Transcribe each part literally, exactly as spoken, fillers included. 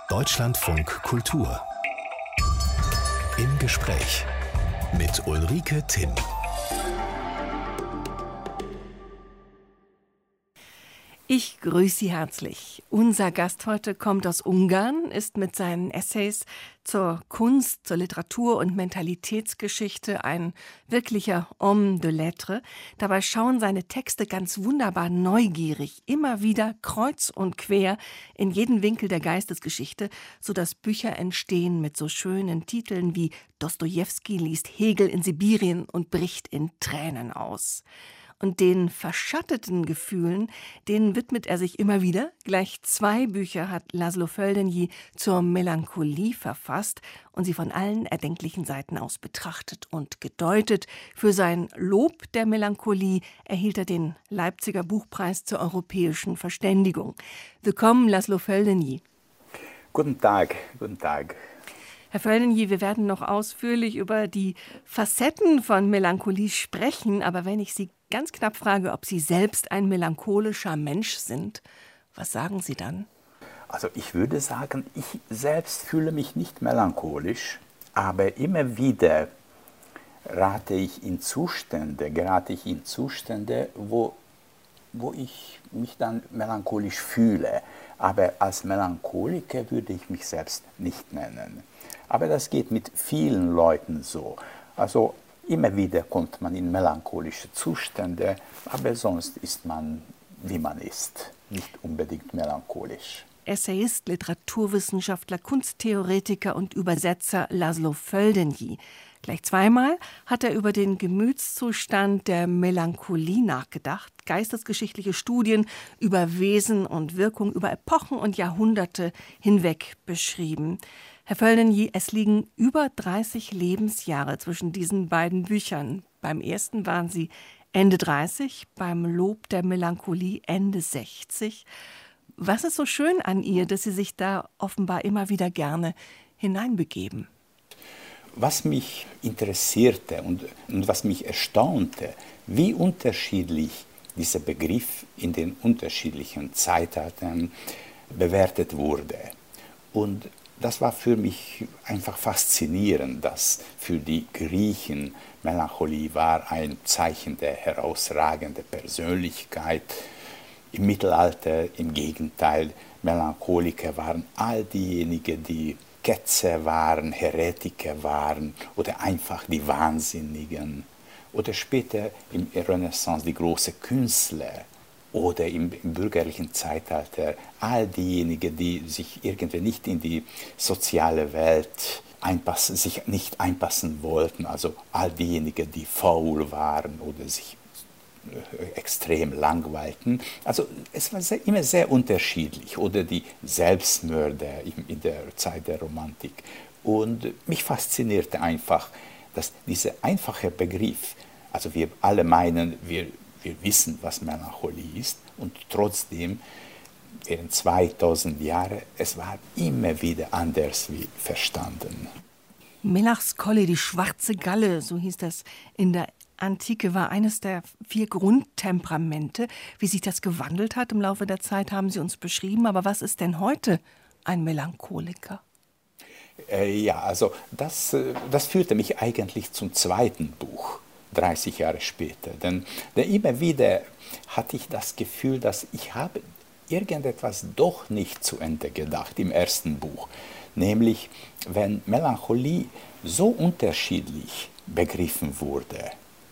Deutschlandfunk Kultur. Im Gespräch mit Ulrike Timm. Ich grüße Sie herzlich. Unser Gast heute kommt aus Ungarn, ist mit seinen Essays zur Kunst, zur Literatur und Mentalitätsgeschichte ein wirklicher Homme de Lettres. Dabei schauen seine Texte ganz wunderbar neugierig, immer wieder kreuz und quer in jeden Winkel der Geistesgeschichte, sodass Bücher entstehen mit so schönen Titeln wie Dostojewski liest Hegel in Sibirien und bricht in Tränen aus. Und den verschatteten Gefühlen, denen widmet er sich immer wieder. Gleich zwei Bücher hat Laszlo Földényi zur Melancholie verfasst und sie von allen erdenklichen Seiten aus betrachtet und gedeutet. Für sein Lob der Melancholie erhielt er den Leipziger Buchpreis zur europäischen Verständigung. Willkommen, Laszlo Földényi. Guten Tag, guten Tag. Herr Földényi, wir werden noch ausführlich über die Facetten von Melancholie sprechen, aber wenn ich Sie ganz knapp frage, ob Sie selbst ein melancholischer Mensch sind, was sagen Sie dann? Also ich würde sagen, ich selbst fühle mich nicht melancholisch, aber immer wieder rate ich in Zustände, gerate ich in Zustände, wo, wo ich mich dann melancholisch fühle. Aber als Melancholiker würde ich mich selbst nicht nennen. Aber das geht mit vielen Leuten so. Also immer wieder kommt man in melancholische Zustände, aber sonst ist man, wie man ist, nicht unbedingt melancholisch. Essayist, Literaturwissenschaftler, Kunsttheoretiker und Übersetzer Laszlo Földényi. Gleich zweimal hat er über den Gemütszustand der Melancholie nachgedacht, geistesgeschichtliche Studien über Wesen und Wirkung über Epochen und Jahrhunderte hinweg beschrieben. Herr Földényi, es liegen über dreißig Lebensjahre zwischen diesen beiden Büchern. Beim ersten waren Sie Ende dreißig, beim Lob der Melancholie Ende sechzig. Was ist so schön an ihr, dass Sie sich da offenbar immer wieder gerne hineinbegeben? Was mich interessierte und, und was mich erstaunte, wie unterschiedlich dieser Begriff in den unterschiedlichen Zeitaltern bewertet wurde. Und das war für mich einfach faszinierend, dass für die Griechen Melancholie war ein Zeichen der herausragenden Persönlichkeit. Im Mittelalter im Gegenteil, Melancholiker waren all diejenigen, die Ketzer waren, Heretiker waren oder einfach die Wahnsinnigen. Oder später im Renaissance die großen Künstler. Oder im, im bürgerlichen Zeitalter all diejenigen, die sich irgendwie nicht in die soziale Welt einpassen, sich nicht einpassen wollten, also all diejenigen, die faul waren oder sich äh, extrem langweilten. Also es war sehr, immer sehr unterschiedlich. Oder die Selbstmörder in, in der Zeit der Romantik. Und mich faszinierte einfach, dass dieser einfache Begriff, also wir alle meinen, wir Wir wissen, was Melancholie ist, und trotzdem, während zweitausend Jahre, es war immer wieder anders wie verstanden. Melancholie, die schwarze Galle, so hieß das in der Antike, war eines der vier Grundtemperamente. Wie sich das gewandelt hat im Laufe der Zeit, haben Sie uns beschrieben. Aber was ist denn heute ein Melancholiker? Äh, ja, also das, das führte mich eigentlich zum zweiten Buch. dreißig Jahre später. Denn, denn immer wieder hatte ich das Gefühl, dass ich habe irgendetwas doch nicht zu Ende gedacht im ersten Buch. Nämlich, wenn Melancholie so unterschiedlich begriffen wurde,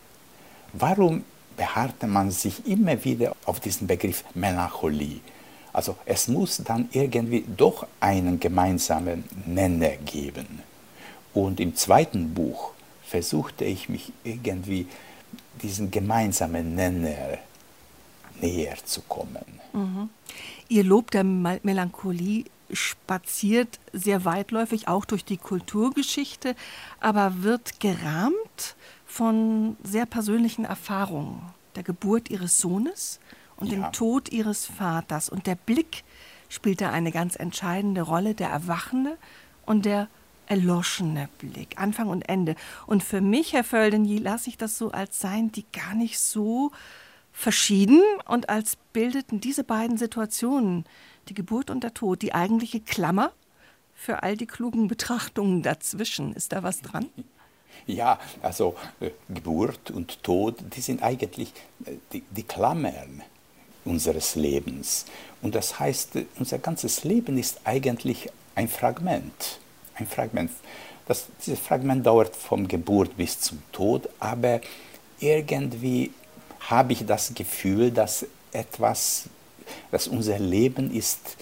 warum beharrte man sich immer wieder auf diesen Begriff Melancholie? Also es muss dann irgendwie doch einen gemeinsamen Nenner geben. Und im zweiten Buch versuchte ich mich irgendwie diesen gemeinsamen Nenner näher zu kommen. Mhm. Ihr Lob der Melancholie spaziert sehr weitläufig auch durch die Kulturgeschichte, aber wird gerahmt von sehr persönlichen Erfahrungen. Der Geburt Ihres Sohnes und ja. dem Tod Ihres Vaters. Und der Blick spielt da eine ganz entscheidende Rolle, der erwachende und der erloschene Blick, Anfang und Ende. Und für mich, Herr Földényi, lasse ich das so als seien die gar nicht so verschieden und als bildeten diese beiden Situationen, die Geburt und der Tod, die eigentliche Klammer für all die klugen Betrachtungen dazwischen. Ist da was dran? Ja, also äh, Geburt und Tod, die sind eigentlich äh, die, die Klammern unseres Lebens. Und das heißt, äh, unser ganzes Leben ist eigentlich ein Fragment. Ein Fragment. Das, dieses Fragment dauert von Geburt bis zum Tod, aber irgendwie habe ich das Gefühl, dass etwas, dass unser Leben ist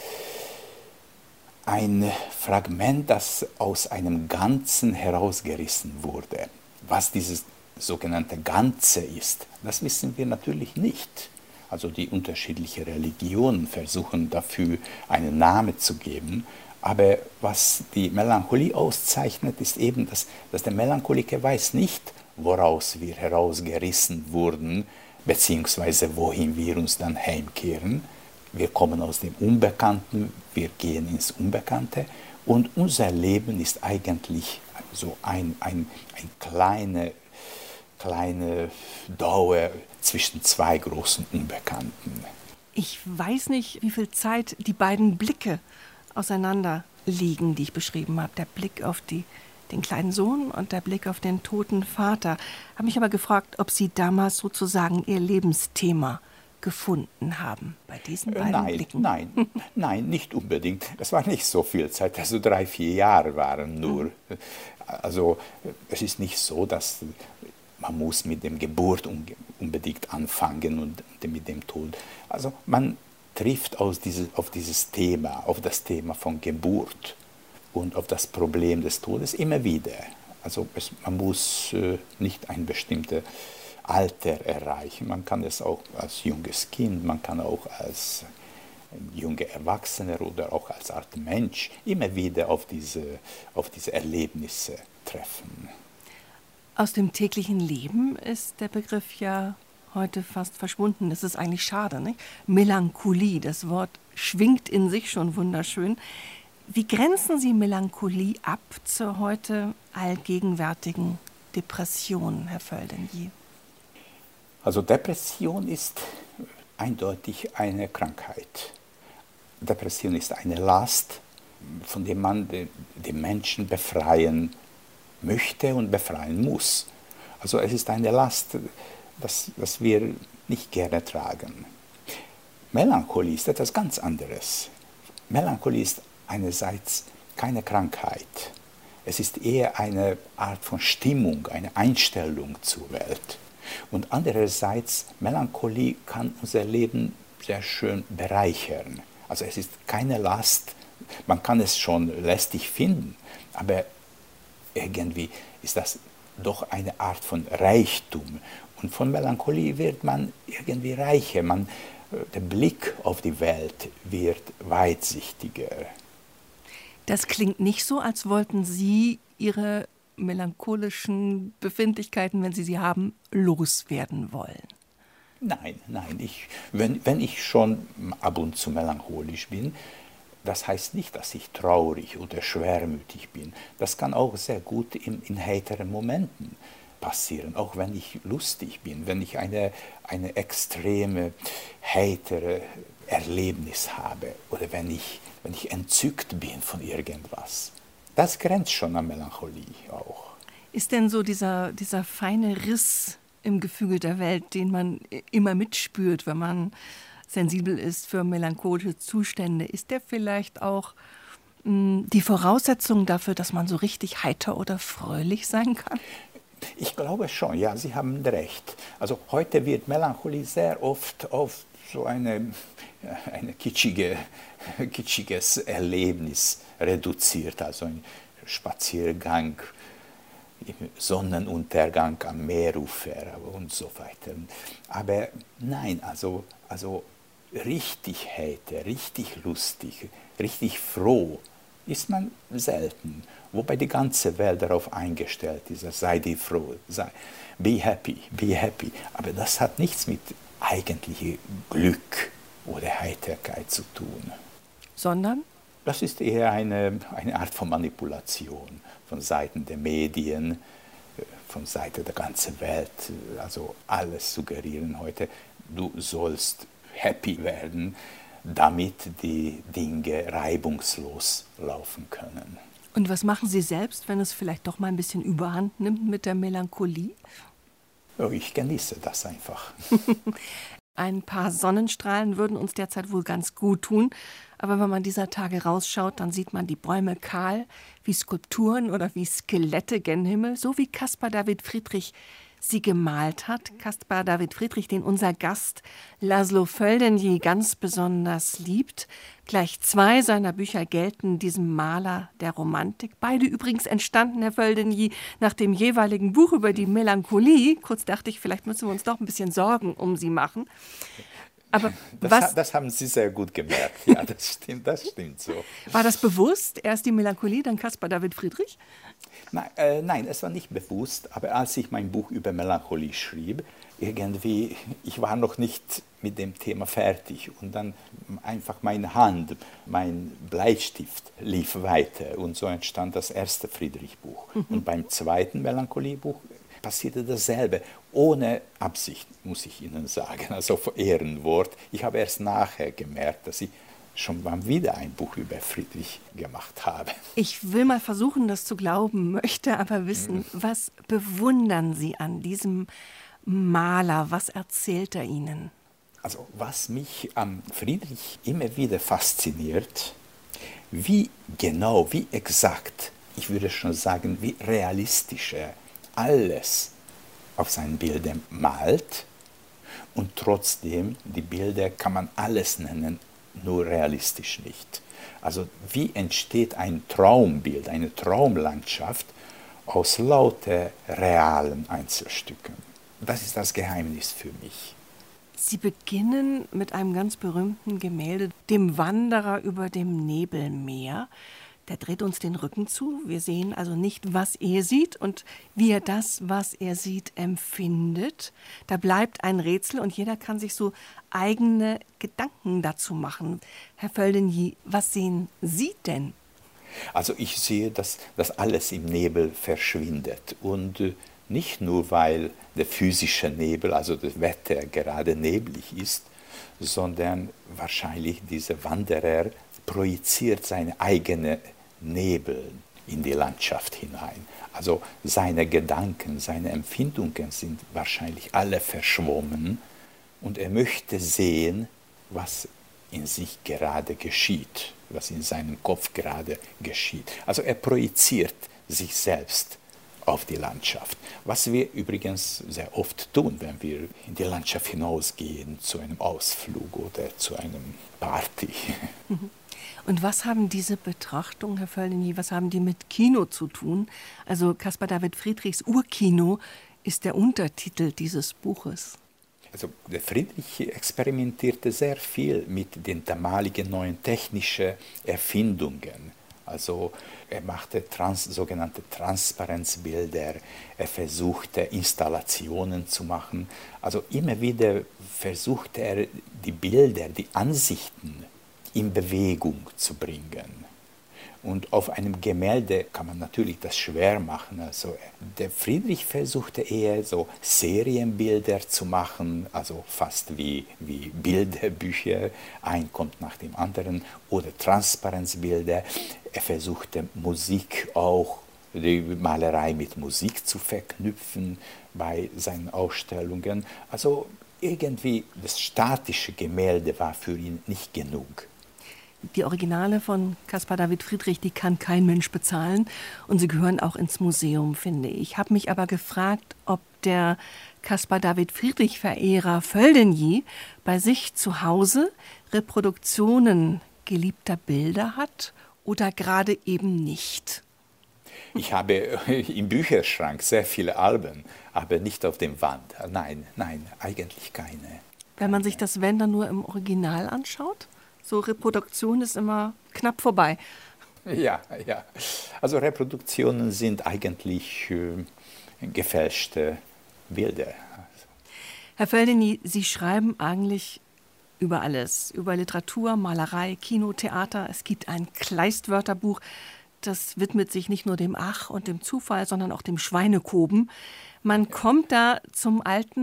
ein Fragment, das aus einem Ganzen herausgerissen wurde. Was dieses sogenannte Ganze ist, das wissen wir natürlich nicht. Also die unterschiedlichen Religionen versuchen dafür einen Namen zu geben. Aber was die Melancholie auszeichnet, ist eben, dass, dass der Melancholiker weiß nicht, woraus wir herausgerissen wurden, beziehungsweise wohin wir uns dann heimkehren. Wir kommen aus dem Unbekannten, wir gehen ins Unbekannte und unser Leben ist eigentlich so ein, ein, ein kleine, kleine Dauer zwischen zwei großen Unbekannten. Ich weiß nicht, wie viel Zeit die beiden Blicke auseinander liegen, die ich beschrieben habe. Der Blick auf die, den kleinen Sohn und der Blick auf den toten Vater. Ich habe mich aber gefragt, ob Sie damals sozusagen Ihr Lebensthema gefunden haben bei diesen beiden nein, Blicken? Nein, nein, nicht unbedingt. Es war nicht so viel Zeit, also drei, vier Jahre waren nur. Mhm. Also es ist nicht so, dass man muss mit dem Geburt unbedingt anfangen und mit dem Tod. Also man trifft aus dieses, auf dieses Thema, auf das Thema von Geburt und auf das Problem des Todes immer wieder. Also es, man muss äh, nicht ein bestimmtes Alter erreichen. Man kann es auch als junges Kind, man kann auch als junger Erwachsener oder auch als alter Mensch immer wieder auf diese, auf diese Erlebnisse treffen. Aus dem täglichen Leben ist der Begriff ja heute fast verschwunden. Das ist eigentlich schade, nicht? Melancholie, das Wort schwingt in sich schon wunderschön. Wie grenzen Sie Melancholie ab zur heute allgegenwärtigen Depression, Herr Feuldenjee? Also Depression ist eindeutig eine Krankheit. Depression ist eine Last, von der man den, den Menschen befreien möchte und befreien muss. Also es ist eine Last, das, das wir nicht gerne tragen. Melancholie ist etwas ganz anderes. Melancholie ist einerseits keine Krankheit. Es ist eher eine Art von Stimmung, eine Einstellung zur Welt. Und andererseits, Melancholie kann unser Leben sehr schön bereichern. Also es ist keine Last, man kann es schon lästig finden, aber irgendwie ist das doch eine Art von Reichtum. Und von Melancholie wird man irgendwie reicher, man, der Blick auf die Welt wird weitsichtiger. Das klingt nicht so, als wollten Sie Ihre melancholischen Befindlichkeiten, wenn Sie sie haben, loswerden wollen. Nein, nein. Ich, wenn, wenn ich schon ab und zu melancholisch bin, das heißt nicht, dass ich traurig oder schwermütig bin. Das kann auch sehr gut in, in heiteren Momenten passieren, auch wenn ich lustig bin, wenn ich eine, eine extreme, heitere Erlebnis habe oder wenn ich, wenn ich entzückt bin von irgendwas. Das grenzt schon an Melancholie auch. Ist denn so dieser, dieser feine Riss im Gefüge der Welt, den man immer mitspürt, wenn man sensibel ist für melancholische Zustände, ist der vielleicht auch mh, die Voraussetzung dafür, dass man so richtig heiter oder fröhlich sein kann? Ich glaube schon, ja, Sie haben recht. Also heute wird Melancholie sehr oft auf so eine, eine kitschige, kitschiges Erlebnis reduziert, also ein Spaziergang, Sonnenuntergang am Meerufer und so weiter. Aber nein, also, also richtig heiter, richtig lustig, richtig froh ist man selten. Wobei die ganze Welt darauf eingestellt ist, sei dir froh, sei, be happy, be happy. Aber das hat nichts mit eigentlichem Glück oder Heiterkeit zu tun. Sondern? Das ist eher eine, eine Art von Manipulation von Seiten der Medien, von Seiten der ganzen Welt. Also alles suggerieren heute, du sollst happy werden, damit die Dinge reibungslos laufen können. Und was machen Sie selbst, wenn es vielleicht doch mal ein bisschen Überhand nimmt mit der Melancholie? Oh, ich genieße das einfach. Ein paar Sonnenstrahlen würden uns derzeit wohl ganz gut tun. Aber wenn man dieser Tage rausschaut, dann sieht man die Bäume kahl, wie Skulpturen oder wie Skelette gen Himmel, so wie Caspar David Friedrich sie gemalt hat. Caspar David Friedrich, den unser Gast Laszlo Földényi ganz besonders liebt. Gleich zwei seiner Bücher gelten diesem Maler der Romantik. Beide übrigens entstanden, Herr Földényi, nach dem jeweiligen Buch über die Melancholie. Kurz dachte ich, vielleicht müssen wir uns doch ein bisschen Sorgen um sie machen. Aber das, was, das haben Sie sehr gut gemerkt. Ja, das stimmt, das stimmt so. War das bewusst? Erst die Melancholie, dann Caspar David Friedrich? Nein, äh, nein, es war nicht bewusst, aber als ich mein Buch über Melancholie schrieb, irgendwie, ich war noch nicht mit dem Thema fertig und dann einfach meine Hand, mein Bleistift lief weiter und so entstand das erste Friedrich-Buch. Mhm. Und beim zweiten Melancholie-Buch passierte dasselbe, ohne Absicht, muss ich Ihnen sagen, also Ehrenwort. Ich habe erst nachher gemerkt, dass ich schon mal wieder ein Buch über Friedrich gemacht habe. Ich will mal versuchen, das zu glauben, möchte aber wissen, mhm. was bewundern Sie an diesem Maler? Was erzählt er Ihnen? Also was mich am Friedrich immer wieder fasziniert, wie genau, wie exakt, ich würde schon sagen, wie realistisch er alles auf seinen Bildern malt und trotzdem, die Bilder kann man alles nennen, nur realistisch nicht. Also wie entsteht ein Traumbild, eine Traumlandschaft aus lauter realen Einzelstücken? Das ist das Geheimnis für mich. Sie beginnen mit einem ganz berühmten Gemälde, dem Wanderer über dem Nebelmeer. Der dreht uns den Rücken zu. Wir sehen also nicht, was er sieht und wie er das, was er sieht, empfindet. Da bleibt ein Rätsel und jeder kann sich so eigene Gedanken dazu machen. Herr Földényi, was sehen Sie denn? Also ich sehe, dass das alles im Nebel verschwindet und äh, nicht nur, weil der physische Nebel, also das Wetter gerade neblig ist, sondern wahrscheinlich dieser Wanderer projiziert seine eigene Nebel in die Landschaft hinein. Also seine Gedanken, seine Empfindungen sind wahrscheinlich alle verschwommen und er möchte sehen, was in sich gerade geschieht, was in seinem Kopf gerade geschieht. Also er projiziert sich selbst auf die Landschaft. Was wir übrigens sehr oft tun, wenn wir in die Landschaft hinausgehen, zu einem Ausflug oder zu einem Party. Und was haben diese Betrachtungen, Herr Földényi, was haben die mit Kino zu tun? Also Caspar David Friedrichs Urkino ist der Untertitel dieses Buches. Also der Friedrich experimentierte sehr viel mit den damaligen neuen technischen Erfindungen. Also er machte trans, sogenannte Transparenzbilder, er versuchte Installationen zu machen. Also immer wieder versuchte er die Bilder, die Ansichten in Bewegung zu bringen. Und auf einem Gemälde kann man natürlich das schwer machen. Also der Friedrich versuchte eher so Serienbilder zu machen, also fast wie, wie Bilderbücher, ein kommt nach dem anderen, oder Transparenzbilder. Er versuchte Musik auch, die Malerei mit Musik zu verknüpfen bei seinen Ausstellungen. Also irgendwie das statische Gemälde war für ihn nicht genug. Die Originale von Caspar David Friedrich, die kann kein Mensch bezahlen und sie gehören auch ins Museum, finde ich. Ich habe mich aber gefragt, ob der Caspar David Friedrich-Verehrer Földényi bei sich zu Hause Reproduktionen geliebter Bilder hat oder gerade eben nicht. Ich habe im Bücherschrank sehr viele Alben, aber nicht auf dem Wand. Nein, nein, eigentlich keine. Wenn man sich das Wenn dann nur im Original anschaut? So Reproduktion ist immer knapp vorbei. Ja, ja. Also Reproduktionen sind eigentlich äh, gefälschte Bilder. Herr Földényi, Sie schreiben eigentlich über alles, über Literatur, Malerei, Kino, Theater. Es gibt ein Kleist-Wörterbuch, das widmet sich nicht nur dem Ach und dem Zufall, sondern auch dem Schweinekoben. Man kommt da zum alten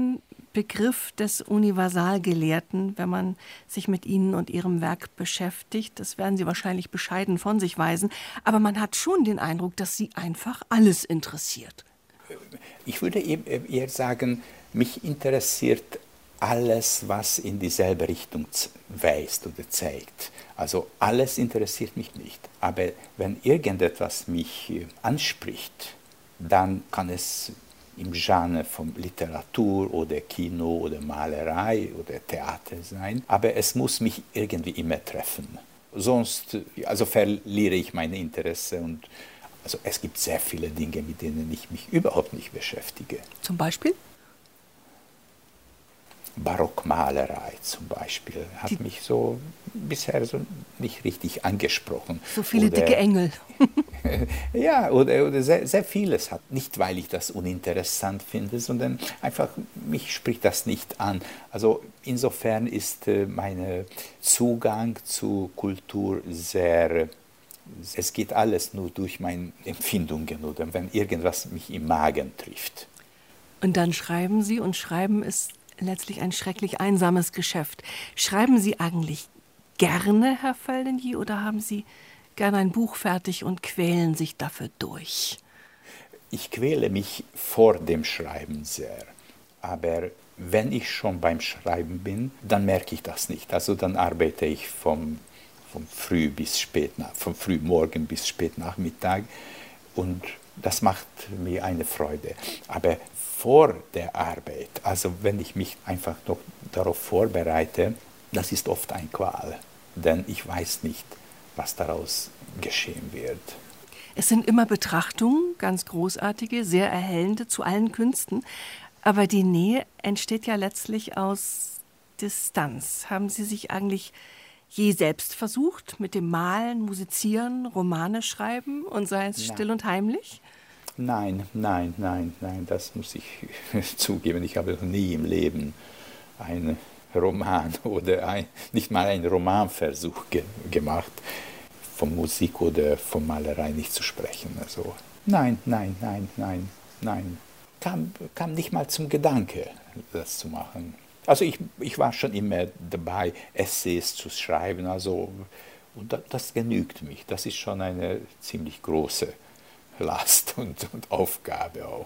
Begriff des Universalgelehrten, wenn man sich mit Ihnen und Ihrem Werk beschäftigt. Das werden Sie wahrscheinlich bescheiden von sich weisen. Aber man hat schon den Eindruck, dass Sie einfach alles interessiert. Ich würde eher sagen, mich interessiert alles, was in dieselbe Richtung weist oder zeigt. Also alles interessiert mich nicht. Aber wenn irgendetwas mich anspricht, dann kann es im Genre von Literatur oder Kino oder Malerei oder Theater sein. Aber es muss mich irgendwie immer treffen. Sonst also verliere ich mein Interesse. Und also es gibt sehr viele Dinge, mit denen ich mich überhaupt nicht beschäftige. Zum Beispiel? Barockmalerei zum Beispiel hat Die, mich so bisher so nicht richtig angesprochen. So viele oder, dicke Engel. Ja, oder, oder sehr, sehr vieles hat. Nicht, weil ich das uninteressant finde, sondern einfach, mich spricht das nicht an. Also insofern ist äh, mein Zugang zu Kultur sehr, es geht alles nur durch meine Empfindungen oder wenn irgendwas mich im Magen trifft. Und dann schreiben Sie und Schreiben ist letztlich ein schrecklich einsames Geschäft. Schreiben Sie eigentlich gerne, Herr Feldenghi, oder haben Sie gerne ein Buch fertig und quälen sich dafür durch? Ich quäle mich vor dem Schreiben sehr. Aber wenn ich schon beim Schreiben bin, dann merke ich das nicht. Also dann arbeite ich vom, vom Früh bis spät, vom Frühmorgen bis spät Nachmittag und das macht mir eine Freude. Aber vor der Arbeit, also wenn ich mich einfach noch darauf vorbereite, das ist oft ein Qual, denn ich weiß nicht, was daraus geschehen wird. Es sind immer Betrachtungen, ganz großartige, sehr erhellende zu allen Künsten, aber die Nähe entsteht ja letztlich aus Distanz. Haben Sie sich eigentlich je selbst versucht mit dem Malen, Musizieren, Romane schreiben und sei es Nein. still und heimlich? Nein, nein, nein, nein, das muss ich zugeben. Ich habe noch nie im Leben einen Roman oder ein, nicht mal einen Romanversuch ge- gemacht, von Musik oder von Malerei nicht zu sprechen. Also nein, nein, nein, nein, nein. Kam, kam nicht mal zum Gedanke, das zu machen. Also ich, ich war schon immer dabei, Essays zu schreiben, also und das, das genügt mich. Das ist schon eine ziemlich große Last und, und Aufgabe auch.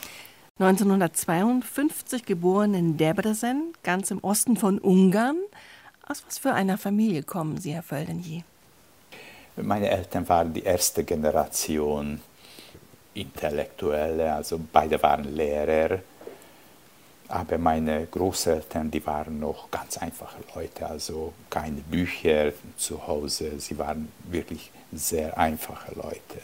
neunzehnhundertzweiundfünfzig geboren in Debrecen, ganz im Osten von Ungarn. Aus was für einer Familie kommen Sie, Herr Feldenghi? Meine Eltern waren die erste Generation Intellektuelle, also beide waren Lehrer. Aber meine Großeltern, die waren noch ganz einfache Leute, also keine Bücher zu Hause. Sie waren wirklich sehr einfache Leute.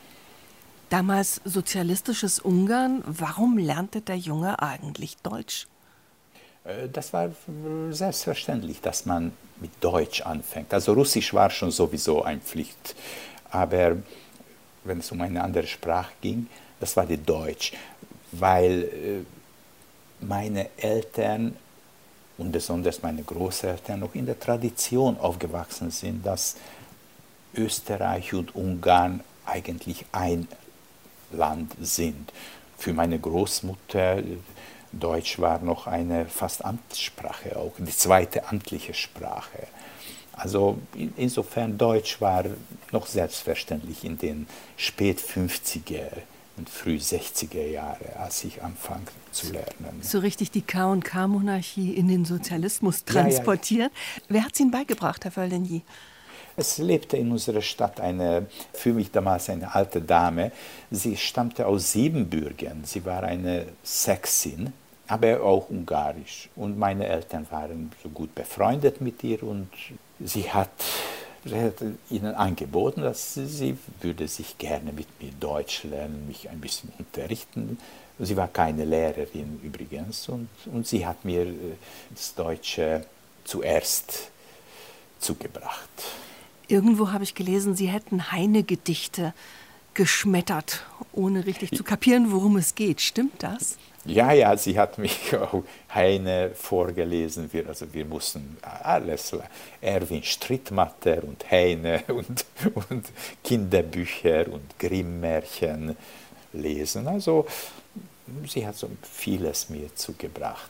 Damals sozialistisches Ungarn. Warum lernte der Junge eigentlich Deutsch? Das war selbstverständlich, dass man mit Deutsch anfängt. Also Russisch war schon sowieso eine Pflicht. Aber wenn es um eine andere Sprache ging, das war die Deutsch. Weil meine Eltern und besonders meine Großeltern noch in der Tradition aufgewachsen sind, dass Österreich und Ungarn eigentlich ein Land sind. Für meine Großmutter, Deutsch war noch eine fast Amtssprache, auch die zweite amtliche Sprache. Also insofern Deutsch war noch selbstverständlich in den spät fünfziger und früh sechziger Jahren, als ich anfang zu lernen. So richtig die K und K-Monarchie in den Sozialismus transportiert. Ja, ja. Wer hat es Ihnen beigebracht, Herr Feldenghi? Es lebte in unserer Stadt eine, für mich damals eine alte Dame. Sie stammte aus Siebenbürgen. Sie war eine Sächsin, aber auch ungarisch. Und meine Eltern waren so gut befreundet mit ihr und sie hat, sie hat ihnen angeboten, dass sie würde sich gerne mit mir Deutsch lernen, mich ein bisschen unterrichten. Sie war keine Lehrerin übrigens und, und sie hat mir das Deutsche zuerst zugebracht. Irgendwo habe ich gelesen, Sie hätten Heine-Gedichte geschmettert, ohne richtig zu kapieren, worum es geht. Stimmt das? Ja, ja, sie hat mich auch Heine vorgelesen. Wir, also wir mussten alles, Erwin Strittmatter und Heine und, und Kinderbücher und Grimm-Märchen lesen. Also sie hat so vieles mir zugebracht.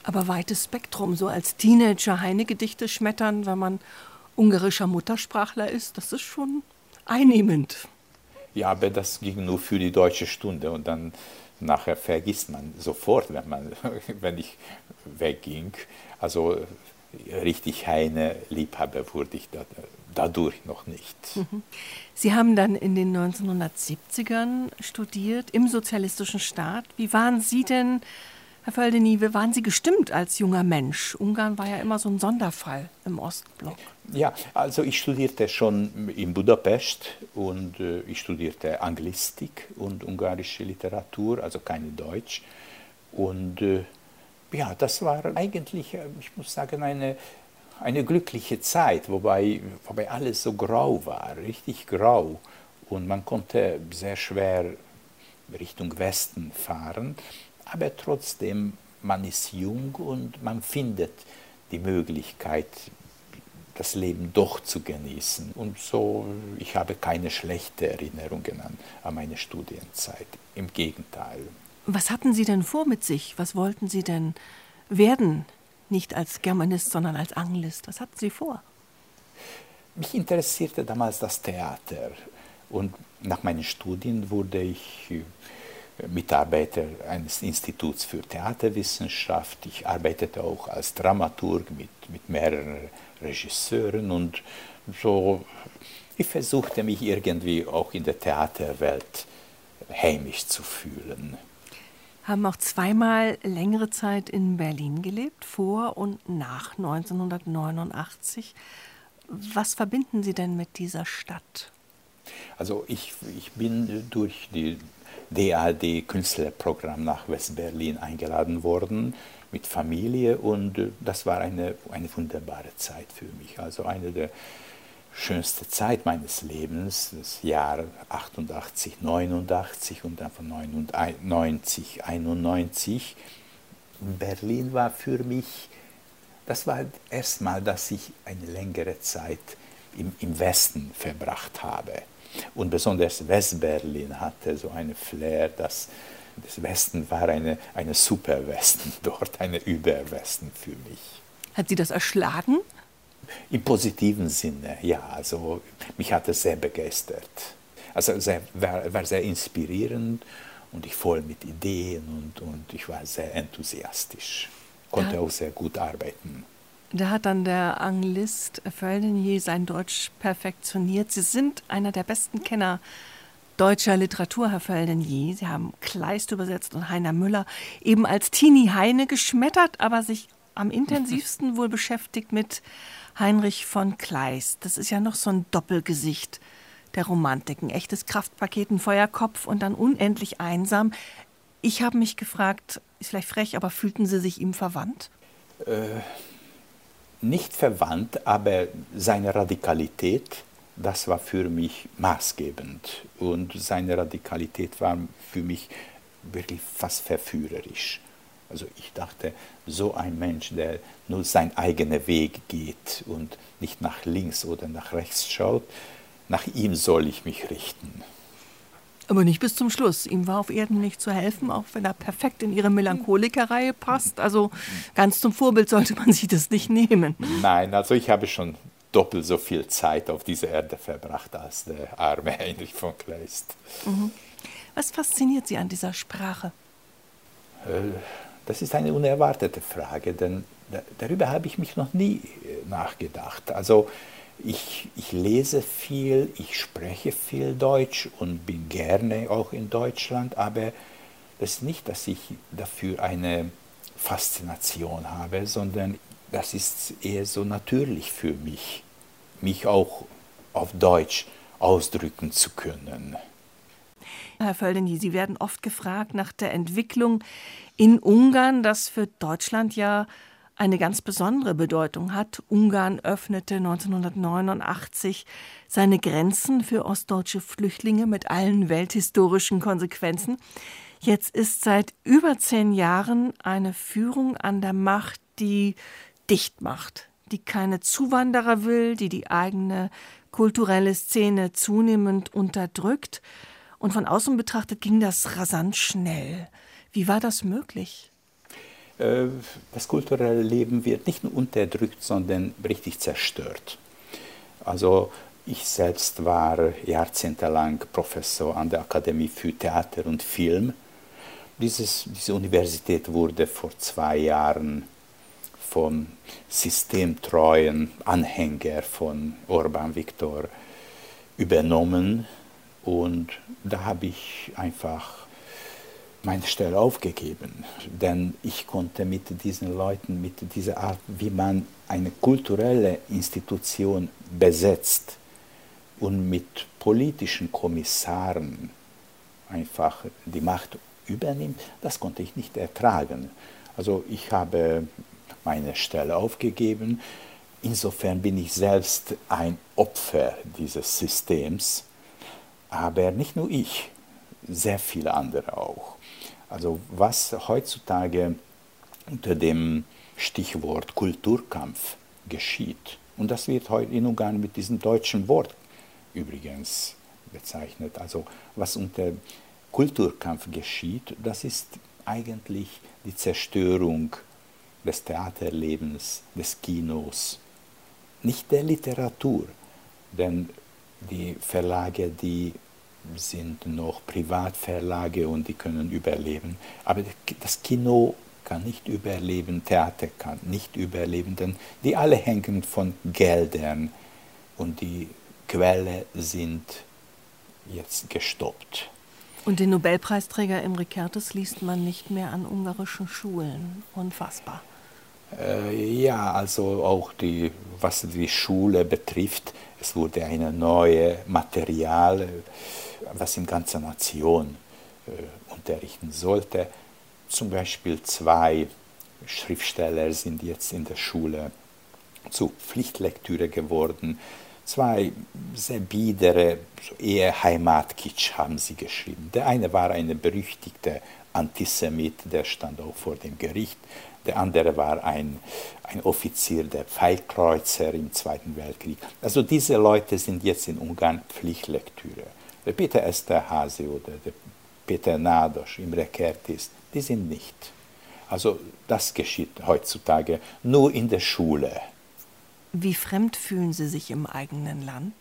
Aber weites Spektrum, so als Teenager Heine-Gedichte schmettern, wenn man ungarischer Muttersprachler ist, das ist schon einnehmend. Ja, aber das ging nur für die deutsche Stunde und dann nachher vergisst man sofort, wenn, man, wenn ich wegging. Also richtig Heine-Liebhaber wurde ich da, dadurch noch nicht. Sie haben dann in den neunzehnhundertsiebzigern studiert, im sozialistischen Staat. Wie waren Sie denn, Herr Földeny, wie waren Sie gestimmt als junger Mensch? Ungarn war ja immer so ein Sonderfall im Ostblock. Ja, also ich studierte schon in Budapest und äh, ich studierte Anglistik und ungarische Literatur, also keine Deutsch. Und äh, ja, das war eigentlich, ich muss sagen, eine, eine glückliche Zeit, wobei, wobei alles so grau war, richtig grau. Und man konnte sehr schwer Richtung Westen fahren. Aber trotzdem, man ist jung und man findet die Möglichkeit, das Leben doch zu genießen. Und so, ich habe keine schlechten Erinnerungen an, an meine Studienzeit. Im Gegenteil. Was hatten Sie denn vor mit sich? Was wollten Sie denn werden? Nicht als Germanist, sondern als Anglist. Was hatten Sie vor? Mich interessierte damals das Theater. Und nach meinen Studien wurde ich Mitarbeiter eines Instituts für Theaterwissenschaft. Ich arbeitete auch als Dramaturg mit, mit mehreren Regisseuren und so, ich versuchte mich irgendwie auch in der Theaterwelt heimisch zu fühlen. Haben auch zweimal längere Zeit in Berlin gelebt, vor und nach neunzehnhundertneunundachtzig. Was verbinden Sie denn mit dieser Stadt? Also ich, ich bin durch die D A D-Künstlerprogramm nach West-Berlin eingeladen worden mit Familie und das war eine, eine wunderbare Zeit für mich. Also eine der schönsten Zeit meines Lebens, das Jahr achtundachtzig, neunundachtzig und dann von neunundneunzig, einundneunzig. Berlin war für mich, das war erstmal, dass ich eine längere Zeit im, im Westen verbracht habe. Und besonders West-Berlin hatte so eine Flair, dass das Westen war eine, eine Super-Westen dort, eine Überwesten für mich. Hat Sie das erschlagen? Im positiven Sinne, ja. Also mich hat es sehr begeistert. Also sehr, war, war sehr inspirierend und ich voll mit Ideen und, und ich war sehr enthusiastisch. Konnte ja auch sehr gut arbeiten. Da hat dann der Anglist Földeny sein Deutsch perfektioniert. Sie sind einer der besten Kenner deutscher Literatur, Herr Földeny. Sie haben Kleist übersetzt und Heiner Müller eben als Teenie Heine geschmettert, aber sich am intensivsten wohl beschäftigt mit Heinrich von Kleist. Das ist ja noch so ein Doppelgesicht der Romantik. Ein echtes Kraftpaket, ein Feuerkopf und dann unendlich einsam. Ich habe mich gefragt, ist vielleicht frech, aber fühlten Sie sich ihm verwandt? Äh, nicht verwandt, aber seine Radikalität, das war für mich maßgebend. Und seine Radikalität war für mich wirklich fast verführerisch. Also ich dachte, so ein Mensch, der nur seinen eigenen Weg geht und nicht nach links oder nach rechts schaut, nach ihm soll ich mich richten. Aber nicht bis zum Schluss. Ihm war auf Erden nicht zu helfen, auch wenn er perfekt in Ihre Melancholiker-Reihe passt. Also ganz zum Vorbild sollte man sich das nicht nehmen. Nein, also ich habe schon doppelt so viel Zeit auf dieser Erde verbracht als der arme Heinrich von Kleist. Mhm. Was fasziniert Sie an dieser Sprache? Das ist eine unerwartete Frage, denn darüber habe ich mich noch nie nachgedacht. Also ich, ich lese viel, ich spreche viel Deutsch und bin gerne auch in Deutschland, aber das ist nicht, dass ich dafür eine Faszination habe, sondern das ist eher so natürlich für mich, mich auch auf Deutsch ausdrücken zu können. Herr Földeny, Sie werden oft gefragt nach der Entwicklung in Ungarn, das für Deutschland ja eine ganz besondere Bedeutung hat. Ungarn öffnete neunzehnhundertneunundachtzig seine Grenzen für ostdeutsche Flüchtlinge mit allen welthistorischen Konsequenzen. Jetzt ist seit über zehn Jahren eine Führung an der Macht, die dicht macht, die keine Zuwanderer will, die die eigene kulturelle Szene zunehmend unterdrückt. Und von außen betrachtet ging das rasant schnell. Wie war das möglich? Das kulturelle Leben wird nicht nur unterdrückt, sondern richtig zerstört. Also ich selbst war jahrzehntelang Professor an der Akademie für Theater und Film. Dieses, diese Universität wurde vor zwei Jahren vom systemtreuen Anhänger von Orbán Viktor übernommen. Und da habe ich einfach meine Stelle aufgegeben. Denn ich konnte mit diesen Leuten, mit dieser Art, wie man eine kulturelle Institution besetzt und mit politischen Kommissaren einfach die Macht übernimmt, das konnte ich nicht ertragen. Also ich habe meine Stelle aufgegeben. Insofern bin ich selbst ein Opfer dieses Systems. Aber nicht nur ich, sehr viele andere auch. Also was heutzutage unter dem Stichwort Kulturkampf geschieht, und das wird heute in Ungarn mit diesem deutschen Wort übrigens bezeichnet, also was unter Kulturkampf geschieht, das ist eigentlich die Zerstörung des Theaterlebens, des Kinos, nicht der Literatur, denn die Verlage, die sind noch Privatverlage und die können überleben, aber das Kino kann nicht überleben, Theater kann nicht überleben, denn die alle hängen von Geldern und die Quelle sind jetzt gestoppt. Und den Nobelpreisträger Imre Kertész liest man nicht mehr an ungarischen Schulen. Unfassbar. Äh, ja, also auch die, was die Schule betrifft, es wurde ein neues Material, was in ganzer Nation äh, unterrichten sollte. Zum Beispiel zwei Schriftsteller sind jetzt in der Schule zur Pflichtlektüre geworden. Zwei sehr biedere, eher Heimatkitsch haben sie geschrieben. Der eine war ein berüchtigter Antisemit, der stand auch vor dem Gericht. Der andere war ein, ein Offizier der Pfeilkreuzer im Zweiten Weltkrieg. Also diese Leute sind jetzt in Ungarn Pflichtlektüre. Der Peter Eszterházy oder der Peter Nádas, Imre Kertész, die sind nicht. Also das geschieht heutzutage nur in der Schule. Wie fremd fühlen Sie sich im eigenen Land?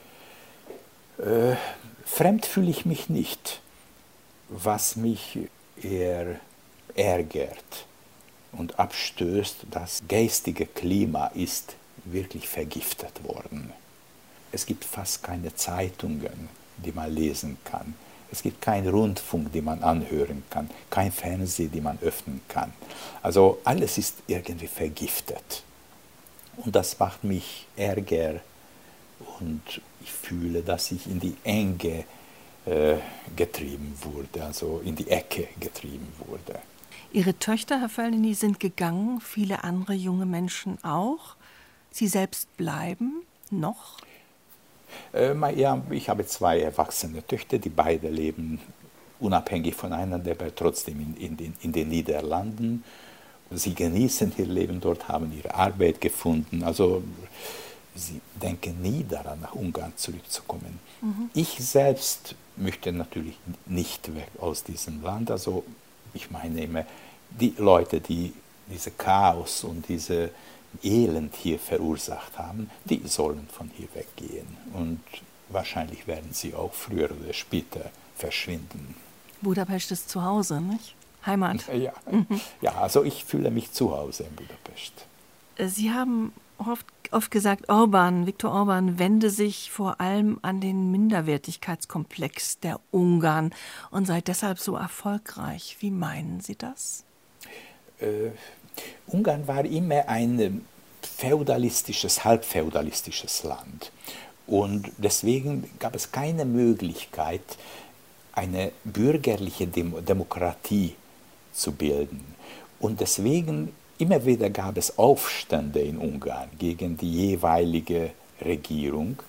Äh, fremd fühle ich mich nicht. Was mich eher ärgert und abstößt, das geistige Klima ist wirklich vergiftet worden. Es gibt fast keine Zeitungen, die man lesen kann. Es gibt keinen Rundfunk, den man anhören kann, kein Fernsehen, den man öffnen kann. Also alles ist irgendwie vergiftet. Und das macht mich Ärger und ich fühle, dass ich in die Enge äh, getrieben wurde, also in die Ecke getrieben wurde. Ihre Töchter, Herr Feldeny, sind gegangen, viele andere junge Menschen auch. Sie selbst bleiben noch? Äh, ja, ich habe zwei erwachsene Töchter, die beide leben unabhängig voneinander, aber trotzdem in, in, den, in den Niederlanden. Sie genießen ihr Leben dort, haben ihre Arbeit gefunden. Also sie denken nie daran, nach Ungarn zurückzukommen. Mhm. Ich selbst möchte natürlich nicht weg aus diesem Land. Also ich meine immer, die Leute, die diese Chaos und diese Elend hier verursacht haben, die sollen von hier weggehen. Und wahrscheinlich werden sie auch früher oder später verschwinden. Budapest ist zu Hause, nicht? Heimat. Ja, mhm. Ja, also ich fühle mich zu Hause in Budapest. Sie haben oft, oft gesagt, Orbán, Viktor Orbán wende sich vor allem an den Minderwertigkeitskomplex der Ungarn und sei deshalb so erfolgreich. Wie meinen Sie das? Äh, Ungarn war immer ein feudalistisches, halbfeudalistisches Land. Und deswegen gab es keine Möglichkeit, eine bürgerliche Dem- Demokratie zu bilden. Und deswegen immer wieder gab es Aufstände in Ungarn gegen die jeweilige Regierung.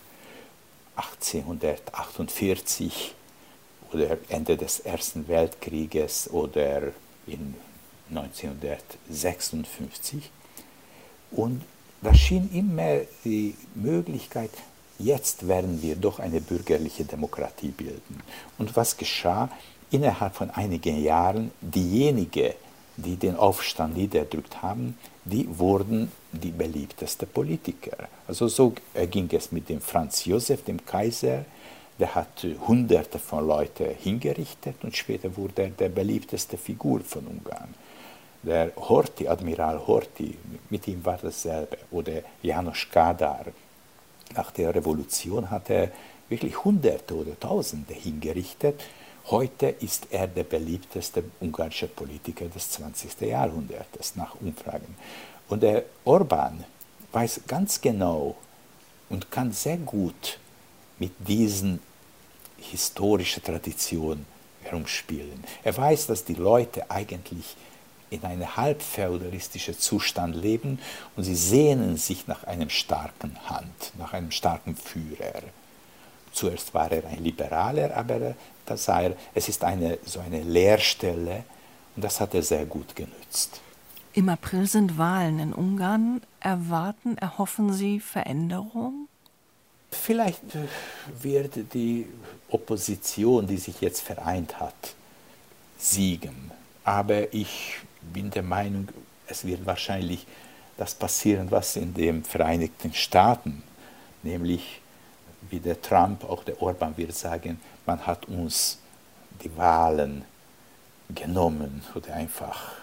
achtzehnhundertachtundvierzig oder Ende des Ersten Weltkrieges oder in neunzehnhundertsechsundfünfzig. Und da schien immer die Möglichkeit, jetzt werden wir doch eine bürgerliche Demokratie bilden. Und was geschah? Innerhalb von einigen Jahren, diejenigen, die den Aufstand niedergedrückt haben, die wurden die beliebtesten Politiker. Also so ging es mit dem Franz Josef, dem Kaiser. Der hat hunderte von Leuten hingerichtet und später wurde er der beliebteste Figur von Ungarn. Der Horthy, Admiral Horthy, mit ihm war dasselbe. Oder János Kádár. Nach der Revolution hat er wirklich Hunderte oder Tausende hingerichtet. Heute ist er der beliebteste ungarische Politiker des zwanzigsten Jahrhunderts nach Umfragen. Und der Orbán weiß ganz genau und kann sehr gut mit diesen historischen Traditionen herumspielen. Er weiß, dass die Leute eigentlich in einem halbfeudalistischen Zustand leben und sie sehnen sich nach einem starken Hand, nach einem starken Führer. Zuerst war er ein Liberaler, aber da sah er, es ist eine, so eine Leerstelle und das hat er sehr gut genützt. Im April sind Wahlen in Ungarn. Erwarten, erhoffen Sie Veränderung? Vielleicht wird die Opposition, die sich jetzt vereint hat, siegen. Aber ich bin der Meinung, es wird wahrscheinlich das passieren, was in den Vereinigten Staaten, nämlich wie der Trump, auch der Orbán wird sagen, man hat uns die Wahlen genommen oder einfach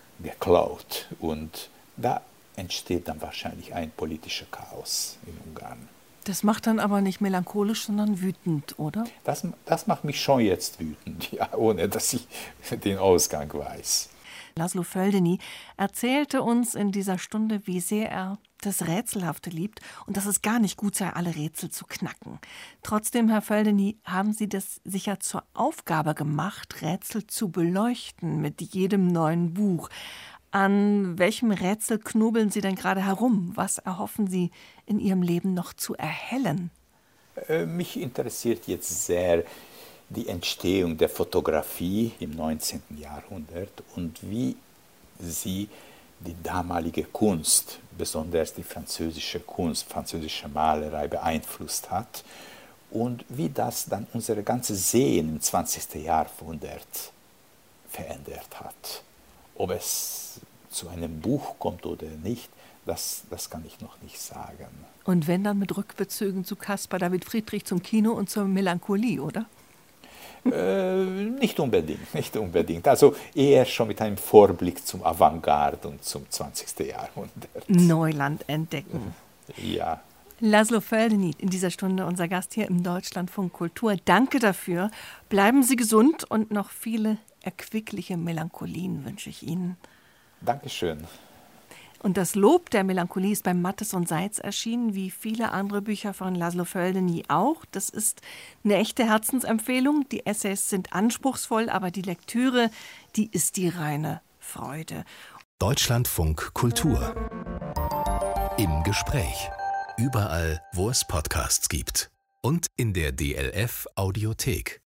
geklaut. Und da entsteht dann wahrscheinlich ein politischer Chaos in Ungarn. Das macht dann aber nicht melancholisch, sondern wütend, oder? Das, das macht mich schon jetzt wütend, ja, ohne dass ich den Ausgang weiß. Laszlo Földeny erzählte uns in dieser Stunde, wie sehr er das Rätselhafte liebt und dass es gar nicht gut sei, alle Rätsel zu knacken. Trotzdem, Herr Földeny, haben Sie das sicher zur Aufgabe gemacht, Rätsel zu beleuchten mit jedem neuen Buch. An welchem Rätsel knobeln Sie denn gerade herum? Was erhoffen Sie in Ihrem Leben noch zu erhellen? Äh, mich interessiert jetzt sehr die Entstehung der Fotografie im neunzehnten Jahrhundert und wie sie die damalige Kunst, besonders die französische Kunst, französische Malerei beeinflusst hat und wie das dann unsere ganze Sehen im zwanzigsten Jahrhundert verändert hat. Ob es zu einem Buch kommt oder nicht, das, das kann ich noch nicht sagen. Und wenn dann mit Rückbezügen zu Caspar David Friedrich, zum Kino und zur Melancholie, oder? Äh, nicht unbedingt, nicht unbedingt. Also eher schon mit einem Vorblick zum Avantgarde und zum zwanzigsten Jahrhundert. Neuland entdecken. Ja. Laszlo Földeny, in dieser Stunde unser Gast hier im Deutschlandfunk Kultur. Danke dafür. Bleiben Sie gesund und noch viele erquickliche Melancholien wünsche ich Ihnen. Dankeschön. Und das Lob der Melancholie ist bei Mattes und Seitz erschienen, wie viele andere Bücher von Laszlo Földeny auch. Das ist eine echte Herzensempfehlung. Die Essays sind anspruchsvoll, aber die Lektüre, die ist die reine Freude. Deutschlandfunk Kultur. Im Gespräch. Überall, wo es Podcasts gibt. Und in der D L F Audiothek.